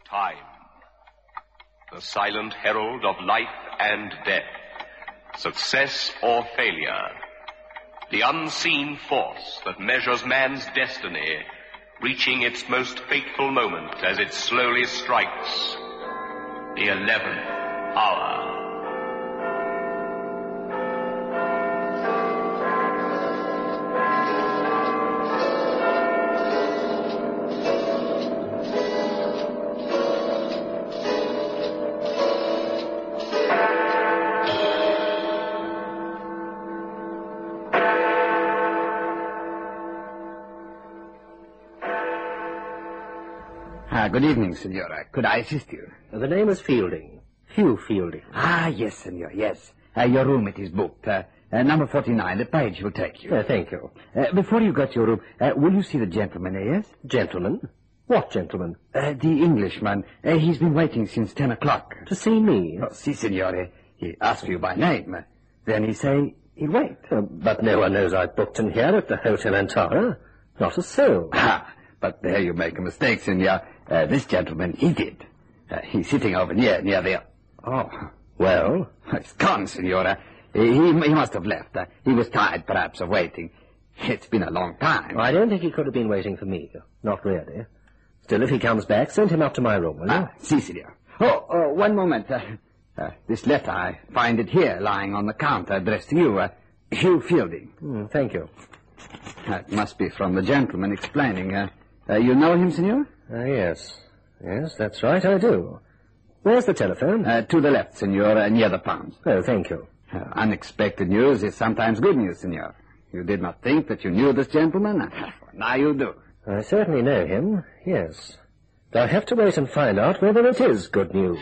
Time, the silent herald of life and death, success or failure, the unseen force that measures man's destiny, reaching its most fateful moment as it slowly strikes the 11th hour. Good evening, Senora. Could I assist you? The name is Fielding. Hugh Fielding. Yes, Senor, yes. Your room, it is booked. Number 49, the page will take you. Thank you. Before you go to your room, will you see the gentleman, yes? Gentleman? What gentleman? The Englishman. He's been waiting since 10 o'clock. To see me? Oh, si, Signore. He asked you by name. Then he say he'll wait. But no one knows I've booked him here at the Hotel Antara. Not a soul. But there you make a mistake, Signor. This gentleman, he did. He's sitting over near the... Oh, well? It's gone, Signora. He must have left. He was tired, perhaps, of waiting. It's been a long time. I don't think he could have been waiting for me. Not really. Still, if he comes back, send him up to my room, will you? Si, Signor. Oh, one moment. This letter, I find it here, lying on the counter, addressed to you. Hugh Fielding. Thank you. It must be from the gentleman explaining. You know him, Signor? Yes. Yes, that's right, I do. Where's the telephone? To the left, Signor, near the pounds. Oh, thank you. Unexpected news is sometimes good news, Signor. You did not think that you knew this gentleman? Now you do. I certainly know him, yes. But I have to wait and find out whether it is good news.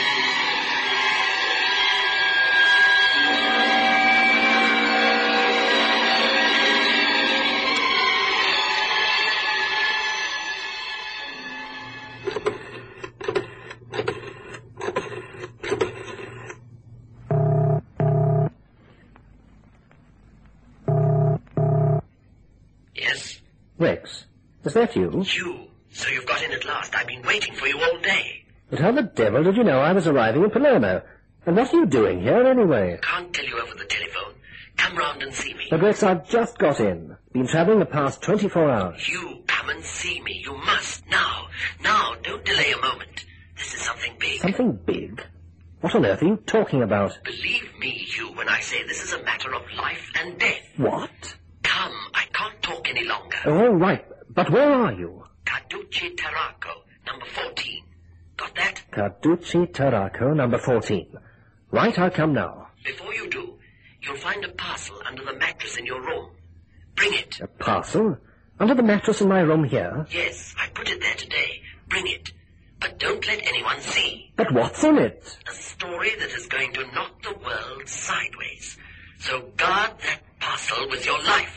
Rex, is that you? You? So you've got in at last. I've been waiting for you all day. But how the devil did you know I was arriving in Palermo? And what are you doing here, anyway? Can't tell you over the telephone. Come round and see me. But, Rex, I've just got in. Been travelling the past 24 hours. You, come and see me. You must. Now. Now, don't delay a moment. This is something big. Something big? What on earth are you talking about? Believe me, Hugh, when I say this is a matter of life and death. What? Come, I can't talk any longer. Oh, all right. But where are you? Carducci Tarraco, number 14. Got that? Carducci Tarraco, number 14. Right, I'll come now. Before you do, you'll find a parcel under the mattress in your room. Bring it. A parcel? Under the mattress in my room here? Yes, I put it there today. Bring it. But don't let anyone see. But what's in it? A story that is going to knock the world sideways. So guard that parcel with your life.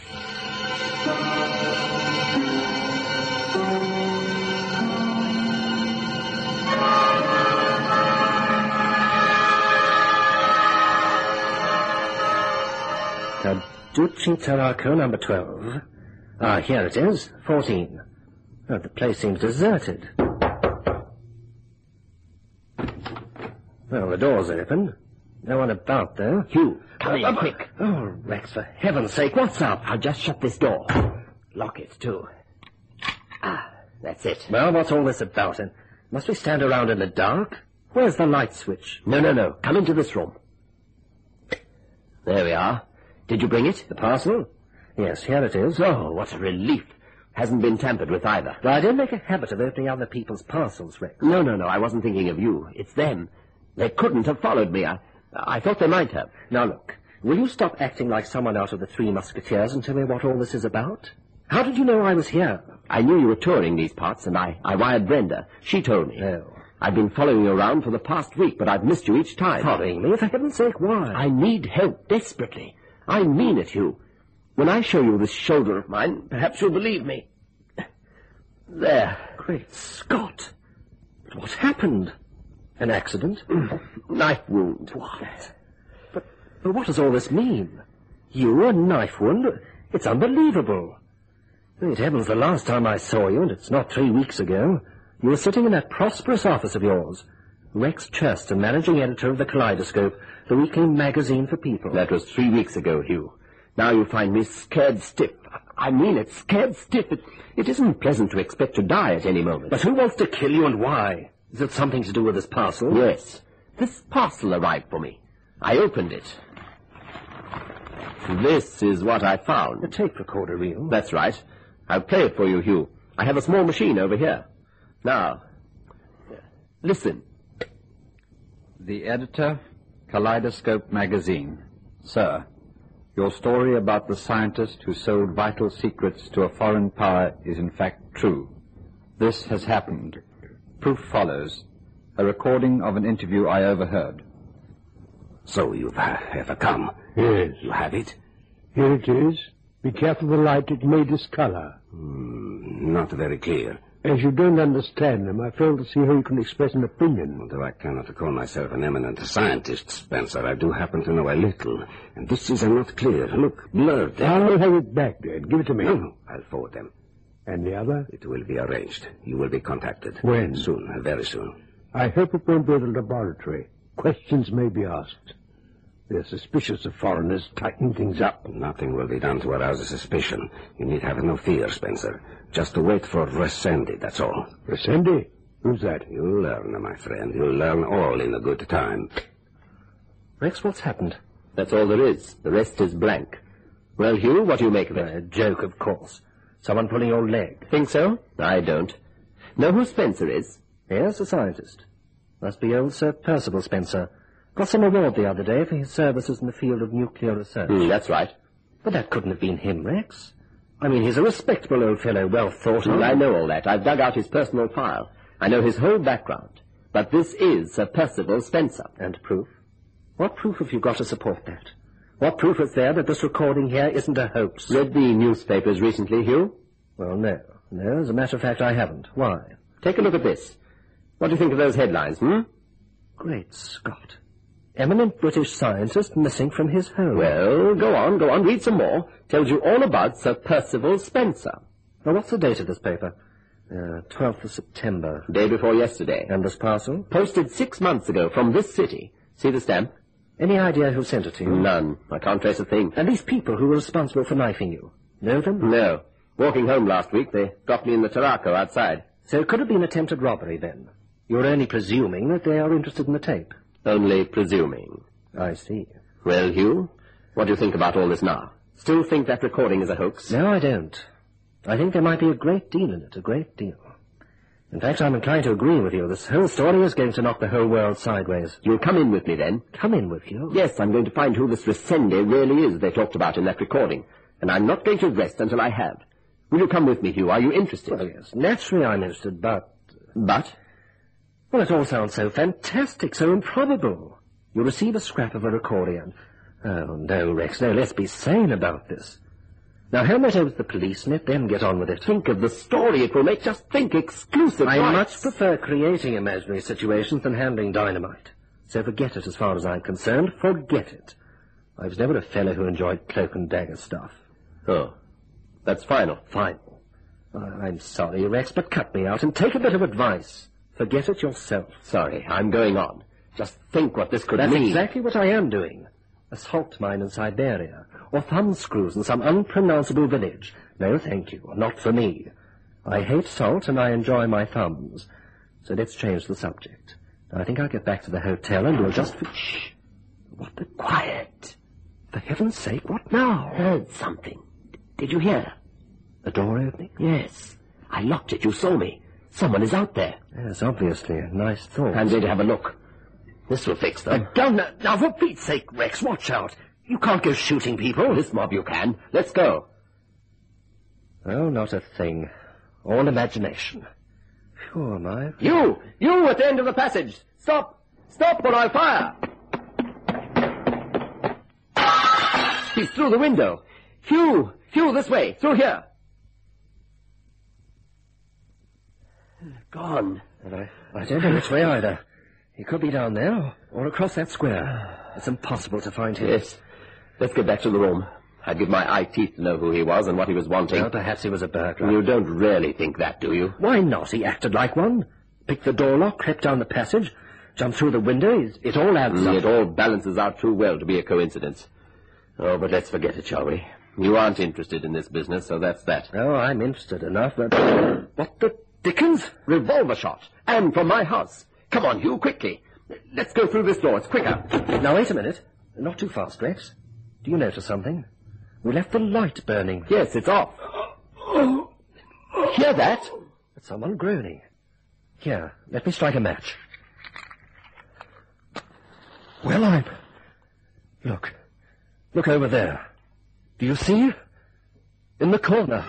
Carducci Tarraco, number 12. Here it is, 14. Oh, the place seems deserted. Well, the door's open. No one about, though. Hugh, come in, quick. Oh, Rex, for heaven's sake, what's up? I'll just shut this door. Lock it, too. That's it. Well, what's all this about? And must we stand around in the dark? Where's the light switch? No. Come into this room. There we are. Did you bring it? The parcel? Yes, here it is. Oh, what a relief. Hasn't been tampered with either. But I don't make a habit of opening other people's parcels, Rex. No. I wasn't thinking of you. It's them. They couldn't have followed me. I thought they might have. Now, look. Will you stop acting like someone out of the Three Musketeers and tell me what all this is about? How did you know I was here? I knew you were touring these parts, and I wired Brenda. She told me. Oh. I've been following you around for the past week, but I've missed you each time. Following me? For heaven's sake, why? I need help desperately. I mean it, Hugh. When I show you this shoulder of mine, perhaps you'll believe me. There. Great Scott! But what happened? An accident? Knife wound. What? But what does all this mean? You, a knife wound? It's unbelievable. Great heavens, the last time I saw you, and it's not 3 weeks ago, You were sitting in that prosperous office of yours. Rex Chester, managing editor of the Kaleidoscope, the weekly magazine for people. That was 3 weeks ago, Hugh. Now you find me scared stiff. I mean it, scared stiff. It isn't pleasant to expect to die at any moment. But who wants to kill you and why? Is it something to do with this parcel? Yes. This parcel arrived for me. I opened it. This is what I found. A tape recorder reel? That's right. I'll play it for you, Hugh. I have a small machine over here. Now, listen. The editor, Kaleidoscope magazine. Sir, your story about the scientist who sold vital secrets to a foreign power is in fact true. This has happened. Proof follows. A recording of an interview I overheard. So you've ever come? Yes. You have it? Here it is. Be careful of the light, it may discolor. Not very clear. As you don't understand them, I fail to see how you can express an opinion. Although I cannot call myself an eminent scientist, Spencer, I do happen to know a little. And this is not clear. Look, blurred. I'll have it back, Dad. Give it to me. No, I'll forward them. And the other? It will be arranged. You will be contacted. When? Soon, very soon. I hope it won't be at a laboratory. Questions may be asked. They're suspicious of foreigners. Tighten things up. Nothing will be done to arouse a suspicion. You need have no fear, Spencer. Just to wait for Resendi, that's all. Resendi? Who's that? You'll learn, my friend. You'll learn all in a good time. Rex, what's happened? That's all there is. The rest is blank. Well, Hugh, what do you make of it? A joke, of course. Someone pulling your leg. Think so? I don't. Know who Spencer is? Yes, a scientist. Must be old Sir Percival Spencer. Got some award the other day for his services in the field of nuclear research. That's right. But that couldn't have been him, Rex. I mean, he's a respectable old fellow, well thought of. I know all that. I've dug out his personal file. I know his whole background. But this is Sir Percival Spencer. And proof? What proof have you got to support that? What proof is there that this recording here isn't a hoax? Read the newspapers recently, Hugh? Well, no. No, as a matter of fact, I haven't. Why? Take a look at this. What do you think of those headlines, Great Scott. Eminent British scientist missing from his home. Well, go on, read some more. Tells you all about Sir Percival Spencer. Now, what's the date of this paper? 12th of September. Day before yesterday. And this parcel? Posted 6 months ago from this city. See the stamp? Any idea who sent it to you? None. I can't trace a thing. And these people who were responsible for knifing you? Know them? No. Walking home last week, they dropped me in the Tarraco outside. So it could have been attempted robbery, then? You're only presuming that they are interested in the tape. Only presuming. I see. Well, Hugh, what do you think about all this now? Still think that recording is a hoax? No, I don't. I think there might be a great deal in it, a great deal. In fact, I'm inclined to agree with you. This whole story is going to knock the whole world sideways. You'll come in with me, then? Come in with you? Yes, I'm going to find who this Resendi really is they talked about in that recording. And I'm not going to rest until I have. Will you come with me, Hugh? Are you interested? Well, yes, naturally I'm interested, but... But? Well, it all sounds so fantastic, so improbable. You'll receive a scrap of a recording. Oh, no, Rex, no, let's be sane about this. Now, hand that over to the police and let them get on with it. Think of the story it will make. Just think, exclusive I rights. much prefer creating imaginary situations than handling dynamite. So forget it as far as I'm concerned. Forget it. I was never a fellow who enjoyed cloak and dagger stuff. Oh, that's final. Final. I'm sorry, Rex, but cut me out and take a bit of advice. Forget it yourself. Sorry, I'm going on. Just think what this could That's mean. exactly what I am doing. A salt mine in Siberia, or thumb screws in some unpronounceable village. No, thank you, not for me. I hate salt and I enjoy my thumbs. So let's change the subject. I think I'll get back to the hotel and we'll just... Shh! What the quiet? For heaven's sake, what now? Heard something. Did you hear? The door opening? Yes. I locked it. You saw me. Someone is out there. Yes, obviously. A nice thought. I'm going to have a look. This will fix them. A gun? Now, for Pete's sake, Rex, watch out. You can't go shooting people. This mob you can. Let's go. Oh, not a thing. All imagination. Sure, my... You at the end of the passage. Stop or I'll fire. He's through the window. Hugh, this way, through here. Gone. And I don't know which way either. He could be down there or across that square. It's impossible to find him. Yes. Let's get back to the room. I'd give my eye teeth to know who he was and what he was wanting. Well, perhaps he was a burglar. You don't really think that, do you? Why not? He acted like one. Picked the door lock, crept down the passage, jumped through the window. It all adds up. It all balances out too well to be a coincidence. Oh, but let's forget it, shall we? You aren't interested in this business, so that's that. Oh, I'm interested enough, but... What the dickens? Revolver shot. And from my house. Come on, Hugh, quickly. Let's go through this door. It's quicker. Now, wait a minute. Not too fast, Rex. Do you notice something? We left the light burning. Yes, it's off. Hear that? It's someone groaning. Here, let me strike a match. Well, I'm... Look. Look over there. Do you see? In the corner.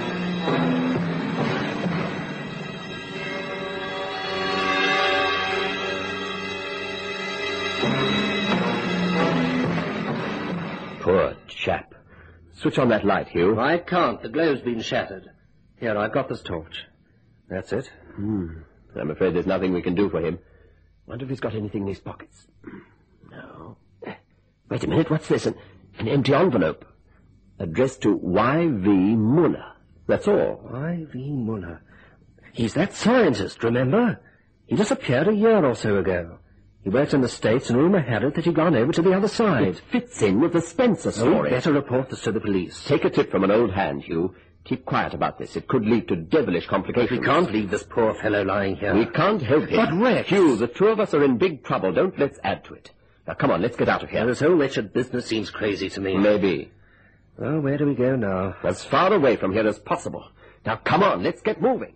Poor chap. Switch on that light, Hugh. I can't. The glow's been shattered. Here, I've got this torch. That's it. I'm afraid there's nothing we can do for him. Wonder if he's got anything in his pockets. No. Wait a minute, what's this? An empty envelope. Addressed to Y.V. Muller. That's all. Y.V. Muller. He's that scientist, remember? He disappeared a year or so ago. He worked in the States, and rumour had it that he'd gone over to the other side. It fits in with the Spencer story. Better report this to the police. Take a tip from an old hand, Hugh. Keep quiet about this. It could lead to devilish complications. We can't leave this poor fellow lying here. We can't help him. But Rex... Hugh, the two of us are in big trouble. Don't let's add to it. Now, come on, let's get out of here. This whole wretched business seems crazy to me. Maybe. Well, where do we go now? As far away from here as possible. Now, come on, let's get moving.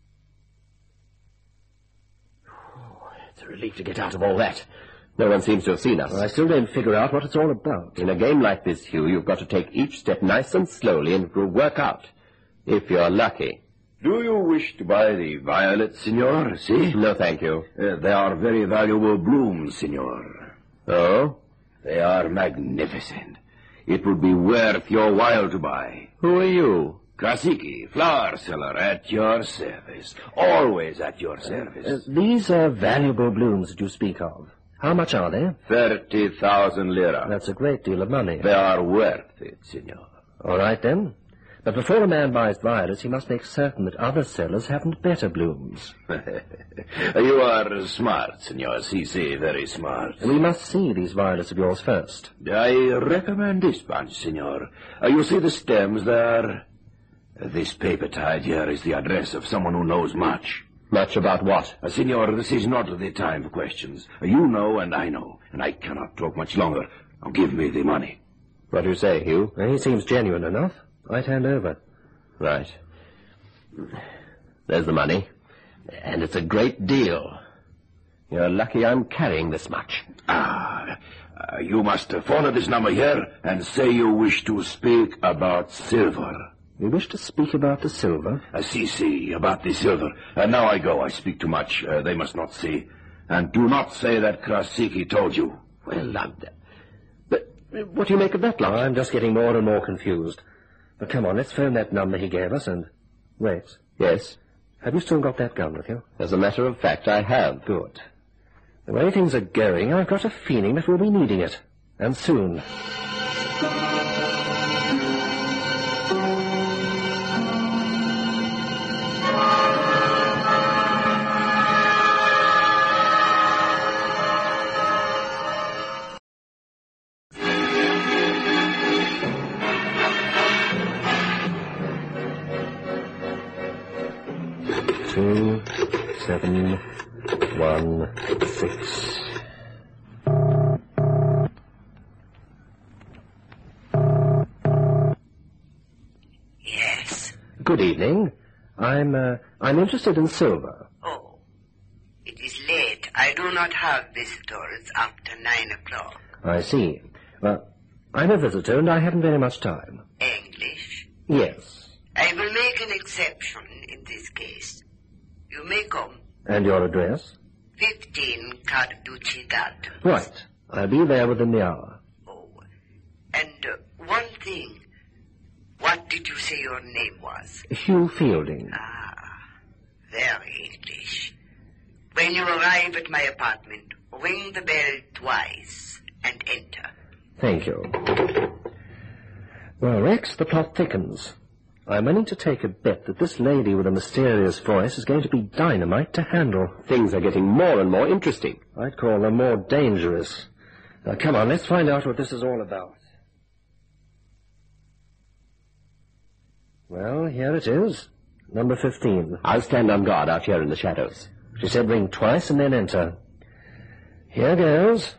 It's a relief to get out of all that. No one seems to have seen us. Well, I still don't figure out what it's all about. In a game like this, Hugh, you've got to take each step nice and slowly, and it will work out. If you're lucky. Do you wish to buy the violets, Signor? See? No, thank you. They are very valuable blooms, Signor. Oh? They are magnificent. It would be worth your while to buy. Who are you? Krasicki, flower seller, at your service. Always at your service. These are valuable blooms that you speak of. How much are they? 30,000 lira. That's a great deal of money. They are worth it, Signor. All right, then. But before a man buys violets, he must make certain that other sellers haven't better blooms. You are smart, Signor. Si, very smart. We must see these violets of yours first. I recommend this bunch, Signor. You see the stems there? This paper tied here is the address of someone who knows much. Much about what? Signor, this is not the time for questions. You know and I know, and I cannot talk much longer. Now give me the money. What do you say, Hugh? Well, he seems genuine enough. I'd hand over. Right. There's the money. And it's a great deal. You're lucky I'm carrying this much. You must phone at this number here and say you wish to speak about silver. You wish to speak about the silver? Si, about the silver. Now I go. I speak too much. They must not see. And do not say that Krasicki told you. Well, but what do you make of that lot? I'm just getting more and more confused. But come on, let's phone that number he gave us and... Rex? Yes? Have you still got that gun with you? As a matter of fact, I have. Good. The way things are going, I've got a feeling that we'll be needing it. And soon. Two, 7, 1, 6. Yes. Good evening. I'm interested in silver. Oh, it is late. I do not have visitors after 9 o'clock. I see. Well, I'm a visitor and I haven't very much time. English? Yes. I will make an exception in this case. You may come. And your address? 15 Carducci Garden. Right. I'll be there within the hour. Oh, and one thing. What did you say your name was? Hugh Fielding. Very English. When you arrive at my apartment, ring the bell twice and enter. Thank you. Well, Rex, the plot thickens. I'm willing to take a bet that this lady with a mysterious voice is going to be dynamite to handle. Things are getting more and more interesting. I'd call them more dangerous. Now, come on, let's find out what this is all about. Well, here it is. Number 15. I'll stand on guard out here in the shadows. She said ring twice and then enter. Here goes.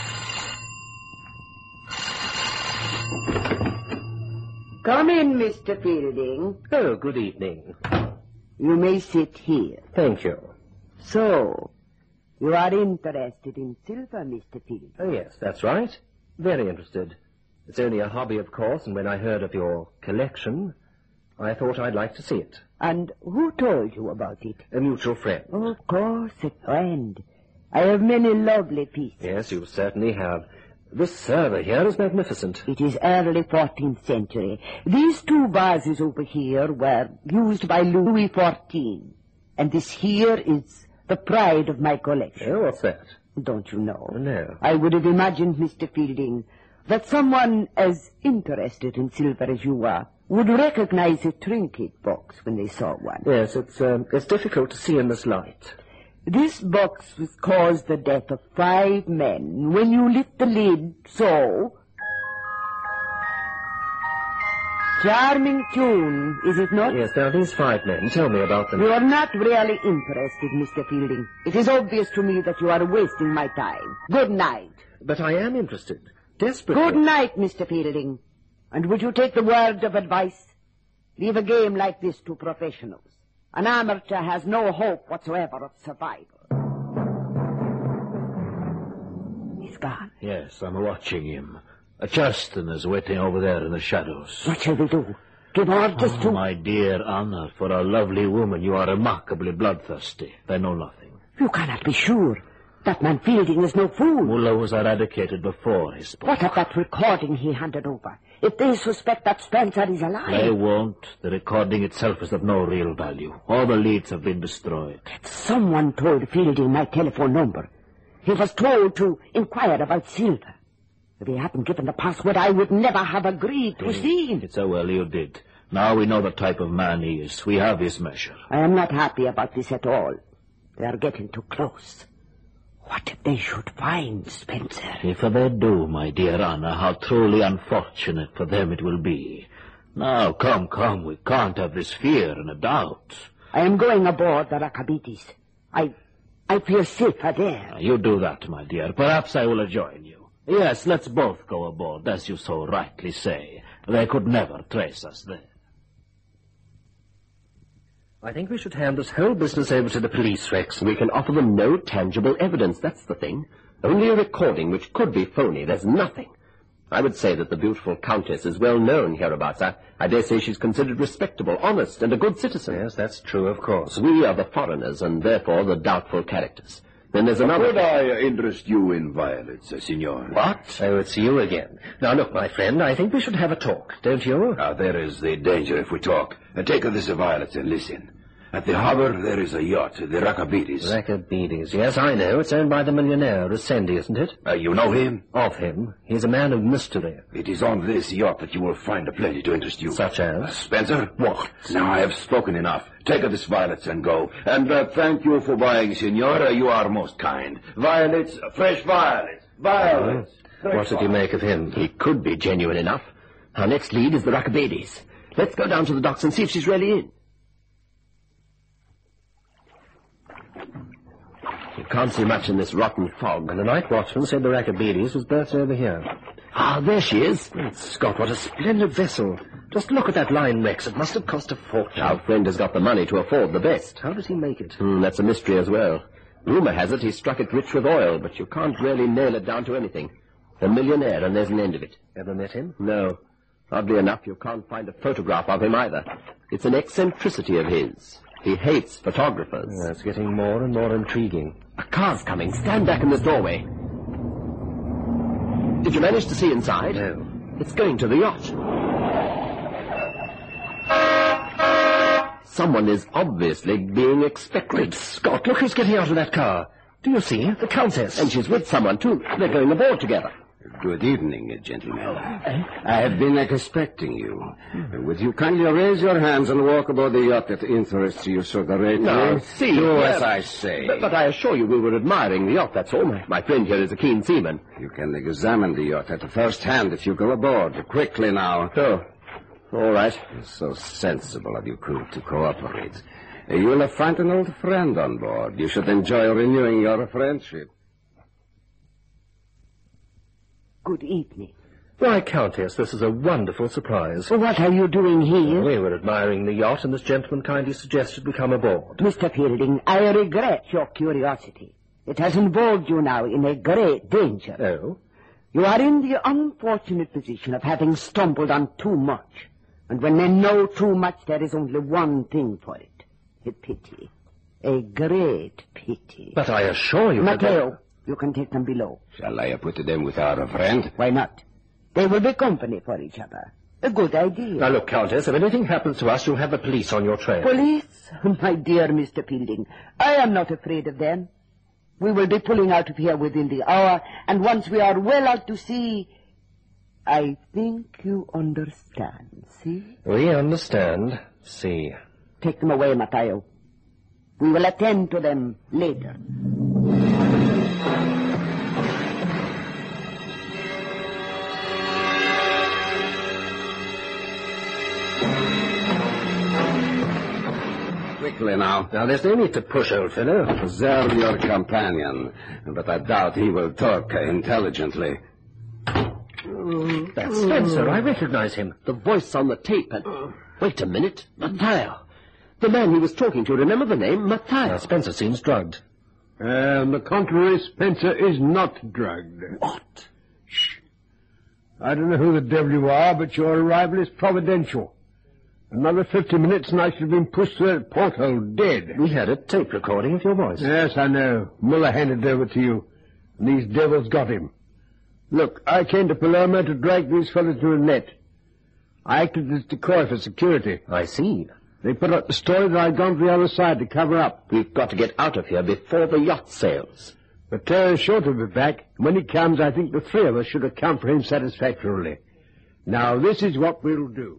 Come in, Mr. Fielding. Oh, good evening. You may sit here. Thank you. So, you are interested in silver, Mr. Fielding? Oh, yes, that's right. Very interested. It's only a hobby, of course, and when I heard of your collection, I thought I'd like to see it. And who told you about it? A mutual friend. Oh, of course, a friend. I have many lovely pieces. Yes, you certainly have. This server here is magnificent. It is early 14th century. These two vases over here were used by Louis XIV. And this here is the pride of my collection. Oh, what's that? Don't you know? No. I would have imagined, Mr. Fielding, that someone as interested in silver as you are would recognize a trinket box when they saw one. Yes, it's difficult to see in this light. This box was caused the death of 5 men. When you lift the lid, so... Charming tune, is it not? Yes, now these 5 men. Tell me about them. You are not really interested, Mr. Fielding. It is obvious to me that you are wasting my time. Good night. But I am interested. Desperately. Good night, Mr. Fielding. And would you take the word of advice? Leave a game like this to professionals. An amateur has no hope whatsoever of survival. He's gone. Yes, I'm watching him. Justin is waiting over there in the shadows. What shall we do? Give orders to... My dear Anna, for a lovely woman, you are remarkably bloodthirsty. I know nothing. You cannot be sure. That man Fielding is no fool. Mullah was eradicated before he spoke. What of that recording he handed over? If they suspect that Spencer is alive... They won't. The recording itself is of no real value. All the leads have been destroyed. Someone told Fielding my telephone number. He was told to inquire about silver. If he hadn't given the password, I would never have agreed to see him. It's so well you did. Now we know the type of man he is. We have his measure. I am not happy about this at all. They are getting too close. What if they should find Spencer? If they do, my dear Anna, how truly unfortunate for them it will be. Now, come, we can't have this fear and a doubt. I am going aboard the Rakabitis. I feel safer there. You do that, my dear. Perhaps I will join you. Yes, let's both go aboard, as you so rightly say. They could never trace us there. I think we should hand this whole business over to the police, Rex. We can offer them no tangible evidence, that's the thing. Only a recording which could be phony. There's nothing. I would say that the beautiful Countess is well known hereabouts. I dare say she's considered respectable, honest, and a good citizen. Yes, that's true, of course. We are the foreigners, and therefore the doubtful characters. Then there's another... Could I interest you in violets, Signor? What? Oh, it's you again. Now, look, my friend, I think we should have a talk, don't you? There is the danger if we talk. Take this violets and listen. At the harbor, there is a yacht, the Rakabitis. Rakabitis, yes, I know. It's owned by the millionaire, Resendi, isn't it? You know him? Of him. He's a man of mystery. It is on this yacht that you will find plenty to interest you. Such as? Spencer? What? Now I have spoken enough. Take this violets and go. And thank you for buying, Signora. You are most kind. Violets, fresh violets. Violets. What did you make of him? He could be genuine enough. Our next lead is the Rakabitis. Let's go down to the docks and see if she's really in. You can't see much in this rotten fog. And the night watchman said the Rakabitis was berthed over here. Ah, there she is. Scott, what a splendid vessel. Just look at that line, Rex. It must have cost a fortune. Our friend has got the money to afford the best. How does he make it? That's a mystery as well. Rumor has it he struck it rich with oil, but you can't really nail it down to anything. A millionaire, and there's an end of it. Ever met him? No. Oddly enough, you can't find a photograph of him either. It's an eccentricity of his. He hates photographers. That's getting more and more intriguing. A car's coming. Stand back in this doorway. Did you manage to see inside? No. It's going to the yacht. Someone is obviously being expected. Great Scott, look who's getting out of that car. Do you see? The Countess. And she's with someone, too. They're going aboard together. Good evening, gentlemen. I have been expecting you. Would you kindly raise your hands and walk aboard the yacht that interests you so greatly? No, see. Do as I say. But I assure you we were admiring the yacht, that's all. My friend here is a keen seaman. You can examine the yacht at first hand if you go aboard. Quickly now. Oh, all right. So sensible of you crew to cooperate. You'll have found an old friend on board. You should enjoy renewing your friendship. Good evening. Why, Countess, this is a wonderful surprise. What are you doing here? We were admiring the yacht, and this gentleman kindly suggested we come aboard. Mr. Fielding, I regret your curiosity. It has involved you now in a great danger. Oh? You are in the unfortunate position of having stumbled on too much. And when men know too much, there is only one thing for it. A pity. A great pity. But I assure you... Matteo, you can take them below. Shall I put them with our friend? Why not? They will be company for each other. A good idea. Now look, Countess, if anything happens to us, you'll have the police on your trail. Police? My dear Mr. Fielding, I am not afraid of them. We will be pulling out of here within the hour, and once we are well out to sea, I think you understand, see? We understand. See. Take them away, Matteo. We will attend to them later. Quickly now. Now, there's no need to push, old fellow. Observe your companion, but I doubt he will talk intelligently. That's Spencer. I recognize him. The voice on the tape. And... Wait a minute. Matteo. The man he was talking to. Remember the name? Matteo. Now, Spencer seems drugged. On the contrary, Spencer is not drugged. What? Shh. I don't know who the devil you are, but your arrival is providential. Another 50 minutes and I should have been pushed through that porthole dead. We had a tape recording of your voice. Yes, I know. Muller handed it over to you, and these devils got him. Look, I came to Palermo to drag these fellows to a net. I acted as decoy for security. I see. They put up the story that I'd gone to the other side to cover up. We've got to get out of here before the yacht sails. But Terry's sure to be back. When he comes, I think the three of us should account for him satisfactorily. Now, this is what we'll do.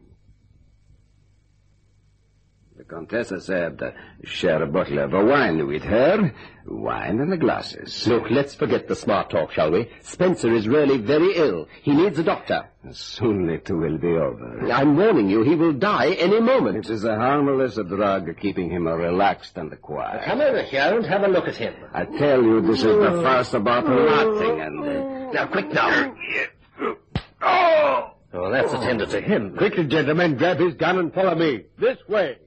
The Contessa said, share a bottle of wine with her. Wine in the glasses. Look, let's forget the smart talk, shall we? Spencer is really very ill. He needs a doctor. Soon it will be over. I'm warning you, he will die any moment. It is a harmless drug, keeping him relaxed and quiet. Come over here and have a look at him. I tell you, this is the first about nothing, and... Now, quick now. Oh, that's attended to him. Quickly, gentlemen, grab his gun and follow me. This way.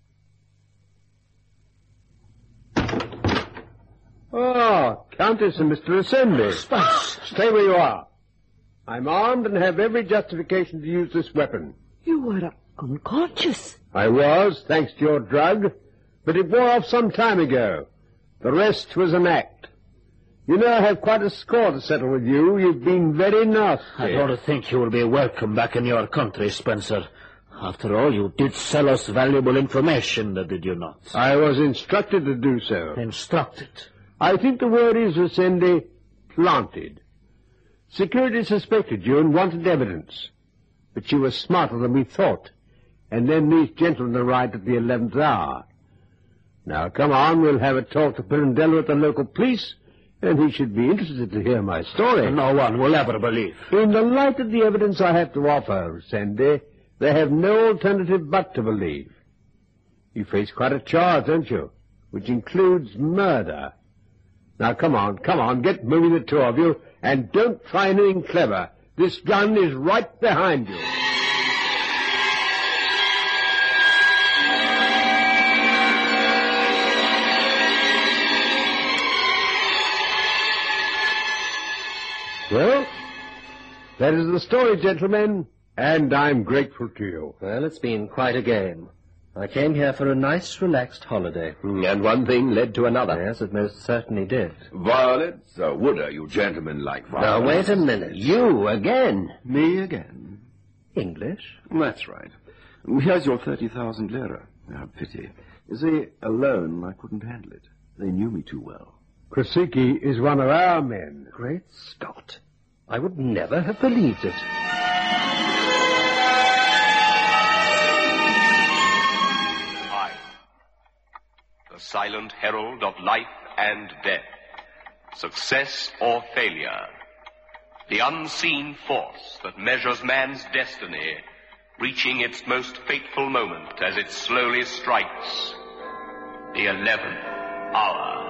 Oh, Countess and Mr. Assembly. Stay where you are. I'm armed and have every justification to use this weapon. You were unconscious. I was, thanks to your drug, but it wore off some time ago. The rest was an act. You know I have quite a score to settle with you. You've been very nasty. I don't think you will be welcome back in your country, Spencer. After all, you did sell us valuable information, did you not? I was instructed to do so. Instructed? I think the word is, Ascendi, planted. Security suspected you and wanted evidence. But you were smarter than we thought. And then these gentlemen arrived at the 11th hour. Now, come on, we'll have a talk to Pirandello at the local police, and he should be interested to hear my story. No one will ever believe. In the light of the evidence I have to offer, Ascendi, they have no alternative but to believe. You face quite a charge, don't you? Which includes murder. Now, come on, get moving, the two of you, and don't try anything clever. This gun is right behind you. Well, that is the story, gentlemen, and I'm grateful to you. Well, it's been quite a game. I came here for a nice, relaxed holiday. And one thing led to another. Yes, it most certainly did. Violence? Would you gentlemen like violence? Now, wait a minute. You again. Me again? English? That's right. Here's your 30,000 lira. Ah, pity. You see, alone I couldn't handle it. They knew me too well. Krasicki is one of our men. Great Scott. I would never have believed it. I, the silent herald of life and death, success or failure, the unseen force that measures man's destiny, reaching its most fateful moment as it slowly strikes the 11th hour.